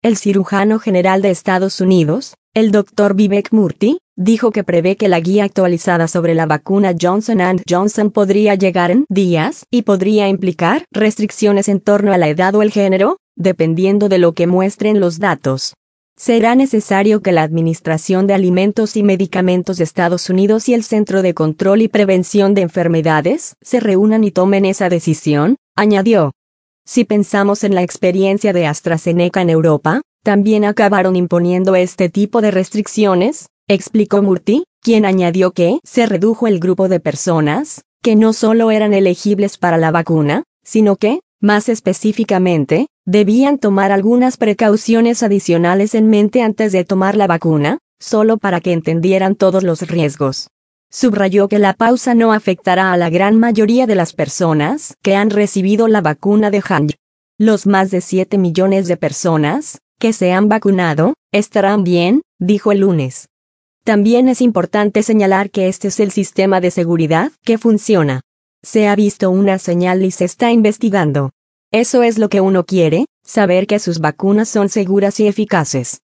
El cirujano general de Estados Unidos, el Dr. Vivek Murthy, dijo que prevé que la guía actualizada sobre la vacuna Johnson & Johnson podría llegar en días y podría implicar restricciones en torno a la edad o el género, dependiendo de lo que muestren los datos. Será necesario que la Administración de Alimentos y Medicamentos de Estados Unidos y el Centro de Control y Prevención de Enfermedades se reúnan y tomen esa decisión, añadió. Si pensamos en la experiencia de AstraZeneca en Europa, también acabaron imponiendo este tipo de restricciones, explicó Murthy, quien añadió que se redujo el grupo de personas que no solo eran elegibles para la vacuna, sino que, más específicamente, debían tomar algunas precauciones adicionales en mente antes de tomar la vacuna, solo para que entendieran todos los riesgos. Subrayó que la pausa no afectará a la gran mayoría de las personas que han recibido la vacuna de Janssen. Los más de 7 millones de personas que se han vacunado estarán bien, dijo el lunes. También es importante señalar que este es el sistema de seguridad que funciona. Se ha visto una señal y se está investigando. Eso es lo que uno quiere, saber que sus vacunas son seguras y eficaces.